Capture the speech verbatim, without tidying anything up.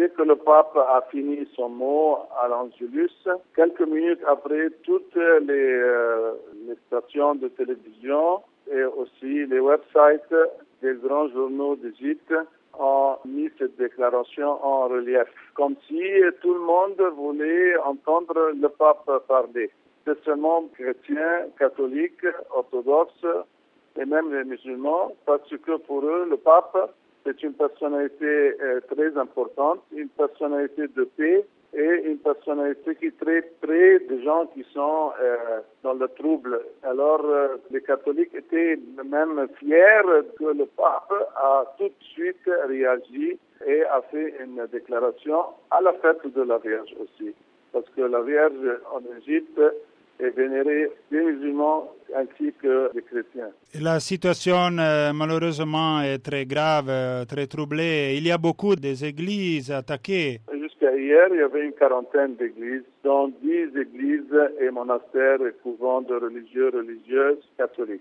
Dès que le pape a fini son mot à l'Angelus, quelques minutes après, toutes les, euh, les stations de télévision et aussi les websites des grands journaux d'Égypte ont mis cette déclaration en relief, comme si tout le monde voulait entendre le pape parler. C'est seulement chrétiens, catholiques, orthodoxes et même les musulmans, parce que pour eux, le pape, c'est une personnalité euh, très importante, une personnalité de paix et une personnalité qui est très près des gens qui sont euh, dans le trouble. Alors, euh, les catholiques étaient même fiers que le pape a tout de suite réagi et a fait une déclaration à la fête de la Vierge aussi. Parce que la Vierge en Égypte est vénérée des musulmans ainsi que des chrétiens. La situation euh, malheureusement est très grave, euh, très troublée. Il y a beaucoup d'églises attaquées. Jusqu'à hier, il y avait une quarantaine d'églises, dont dix églises et monastères et couvents de religieux, religieuses catholiques.